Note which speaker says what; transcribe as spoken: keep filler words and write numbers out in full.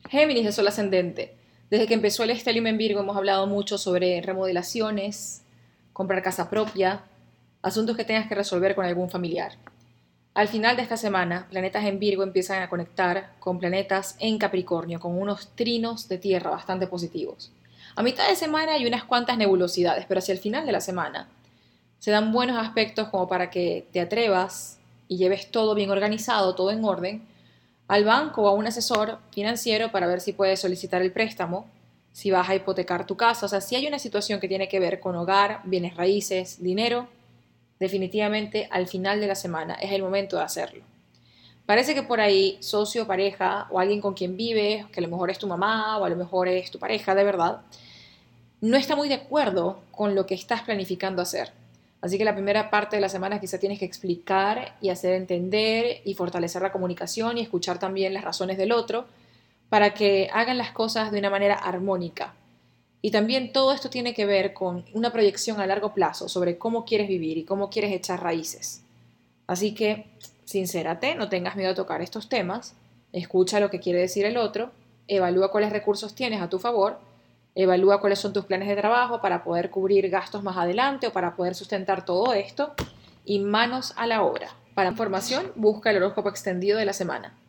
Speaker 1: Géminis de Sol ascendente. Desde que empezó el estelium en Virgo hemos hablado mucho sobre remodelaciones, comprar casa propia, asuntos que tengas que resolver con algún familiar. Al final de esta semana, planetas en Virgo empiezan a conectar con planetas en Capricornio, con unos trinos de tierra bastante positivos. A mitad de semana hay unas cuantas nebulosidades, pero hacia el final de la semana se dan buenos aspectos como para que te atrevas y lleves todo bien organizado, todo en orden, al banco o a un asesor financiero para ver si puedes solicitar el préstamo, si vas a hipotecar tu casa, o sea, si hay una situación que tiene que ver con hogar, bienes raíces, dinero, definitivamente al final de la semana es el momento de hacerlo. Parece que por ahí socio, pareja o alguien con quien vives, que a lo mejor es tu mamá o a lo mejor es tu pareja de verdad, no está muy de acuerdo con lo que estás planificando hacer. Así que la primera parte de la semana quizá tienes que explicar y hacer entender y fortalecer la comunicación y escuchar también las razones del otro para que hagan las cosas de una manera armónica. Y también todo esto tiene que ver con una proyección a largo plazo sobre cómo quieres vivir y cómo quieres echar raíces. Así que, sincérate, no tengas miedo a tocar estos temas, escucha lo que quiere decir el otro, evalúa cuáles recursos tienes a tu favor, evalúa cuáles son tus planes de trabajo para poder cubrir gastos más adelante o para poder sustentar todo esto y manos a la obra. Para información, busca el horóscopo extendido de la semana.